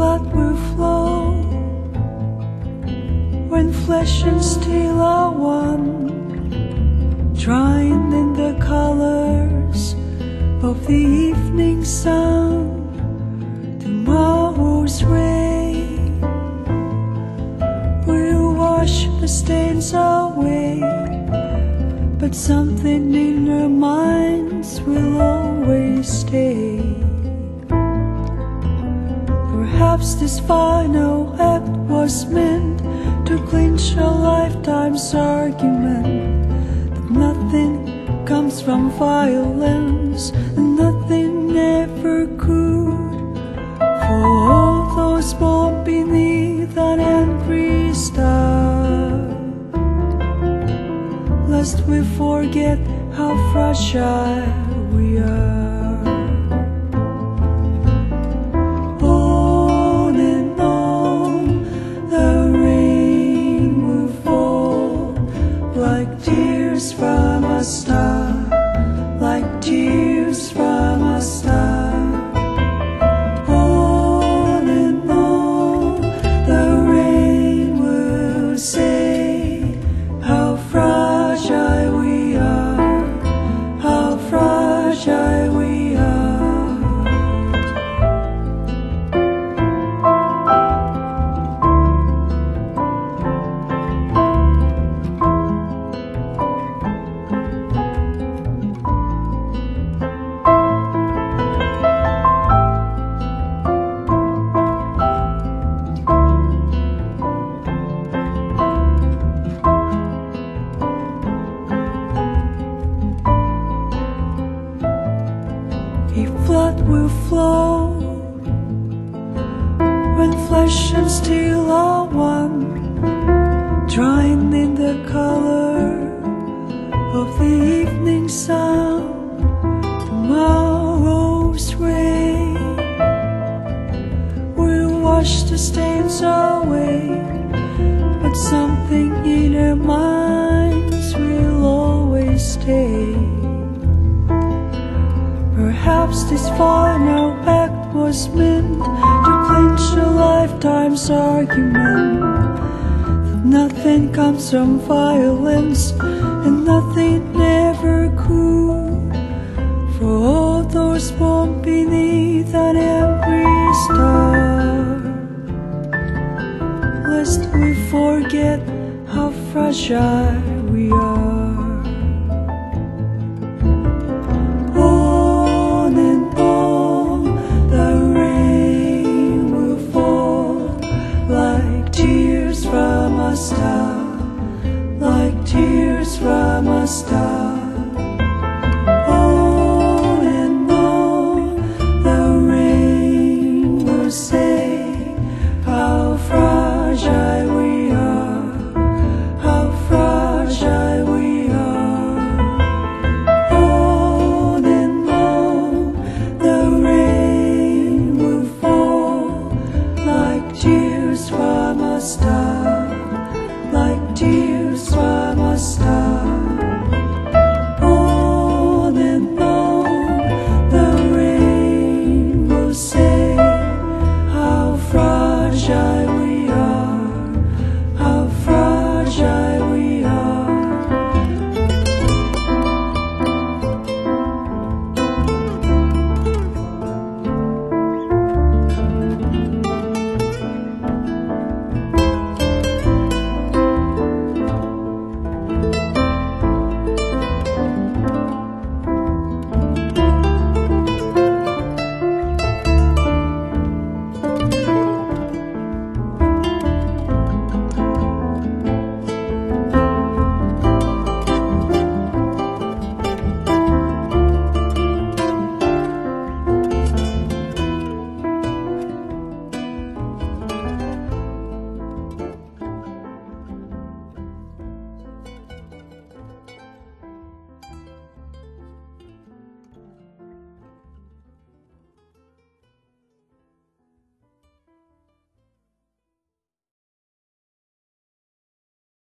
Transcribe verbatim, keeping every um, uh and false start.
flood will flow when flesh and steel are one, drying in the colors of the evening sun. Tomorrow's rain will wash the stains away, but something in our minds will always stay. Perhaps this final act was meant to clinch a lifetime's argument, that nothing comes from violence and nothing ever could. For all those born beneath an angry star, lest we forget how fragile we are. On and on the rain will fall, like tears from a star, like tears from a star. On and on the rain will say how fragile we are, how fragile we are. A flood will flow when flesh and steel are one, drying in the color of the evening sun. Tomorrow's rain will wash the stains away, but something in our minds will always stay. Perhaps this final act was meant to clinch a lifetime's argument, that nothing comes from violence and nothing ever could. For all those born beneath an angry star, lest we forget how fragile